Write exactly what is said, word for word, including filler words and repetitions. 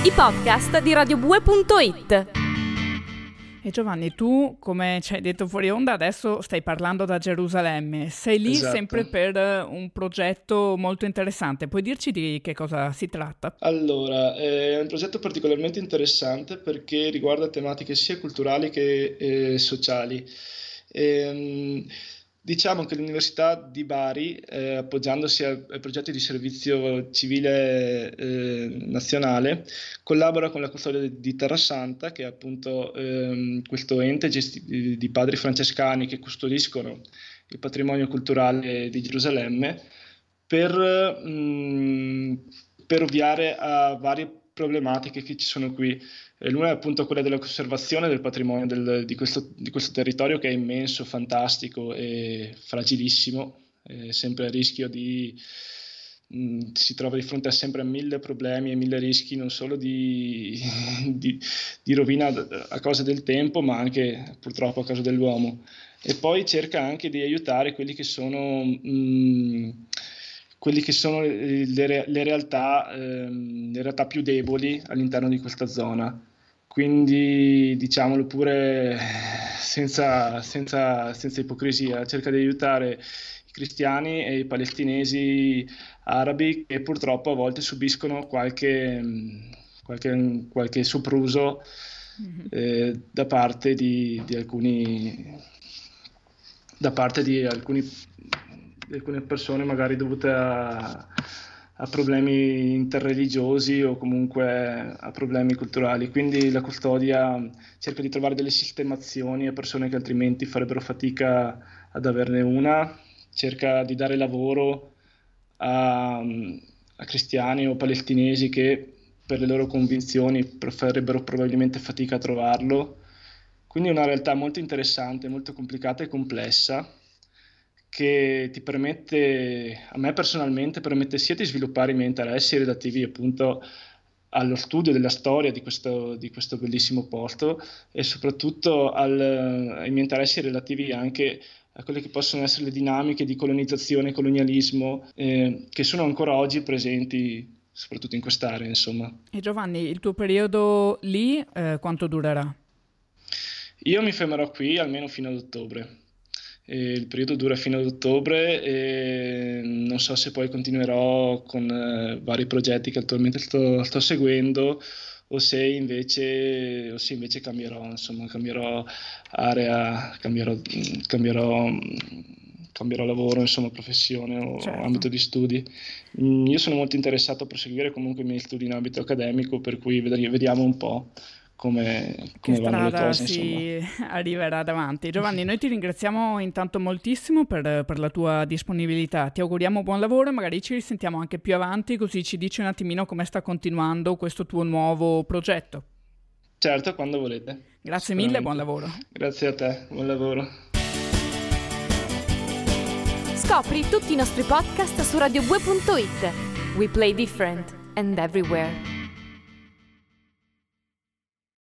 i podcast di radiobue punto it. E Giovanni, tu, come ci hai detto fuori onda, adesso stai parlando da Gerusalemme. Sei lì Esatto. sempre per un progetto molto interessante. Puoi dirci di che cosa si tratta? Allora, è un progetto particolarmente interessante perché riguarda tematiche sia culturali che eh, sociali. Ehm, diciamo che l'Università di Bari, eh, appoggiandosi a- ai progetti di servizio civile eh, nazionale, collabora con la Custodia di di Terrasanta, che è appunto ehm, questo ente gesti- di di padri francescani che custodiscono il patrimonio culturale di Gerusalemme per, mh, per ovviare a varie problematiche che ci sono qui. E l'una è appunto quella della conservazione del patrimonio del- di questo, di questo territorio che è immenso, fantastico e fragilissimo, è sempre a rischio di... mh, si trova di fronte a sempre a mille problemi e mille rischi, non solo di, di, di rovina a causa del tempo, ma anche purtroppo a causa dell'uomo. E poi cerca anche di aiutare quelli che sono... mh, quelli che sono le, le re- le realtà, ehm, le realtà più deboli all'interno di questa zona. Quindi, diciamolo pure senza, senza, senza ipocrisia, cerca di aiutare i cristiani e i palestinesi arabi che purtroppo a volte subiscono qualche, mh, qualche, qualche sopruso eh, da parte di, di alcuni da parte di alcuni, di alcune persone magari dovute a, a problemi interreligiosi o comunque a problemi culturali. Quindi la custodia cerca di trovare delle sistemazioni a persone che altrimenti farebbero fatica ad averne una, cerca di dare lavoro a, a cristiani o palestinesi che per le loro convinzioni farebbero probabilmente fatica a trovarlo. Quindi è una realtà molto interessante, molto complicata e complessa, che ti permette, a me personalmente, permette sia di sviluppare i miei interessi relativi appunto allo studio della storia di questo, di questo bellissimo posto e soprattutto al, ai miei interessi relativi anche a quelle che possono essere le dinamiche di colonizzazione e colonialismo eh, che sono ancora oggi presenti soprattutto in quest'area, insomma. E Giovanni, il tuo periodo lì eh, quanto durerà? Io mi fermerò qui almeno fino ad ottobre. E il periodo dura fino ad ottobre e non so se poi continuerò con eh, vari progetti che attualmente sto, sto seguendo o se invece, o se invece cambierò, insomma, cambierò area, cambierò, cambierò, cambierò lavoro, insomma, professione o Certo. ambito di studi. Mm, Io sono molto interessato a proseguire comunque i miei studi in ambito accademico, per cui vedri- vediamo un po' come, Che come vanno le strada cose, insomma. si arriverà davanti. Giovanni, noi ti ringraziamo intanto moltissimo per, per la tua disponibilità. Ti auguriamo buon lavoro e magari ci risentiamo anche più avanti, così ci dici un attimino come sta continuando questo tuo nuovo progetto. Certo, quando volete. Grazie mille, buon lavoro. Grazie a te, buon lavoro. Scopri tutti i nostri podcast su radiobue punto it. We play different and everywhere.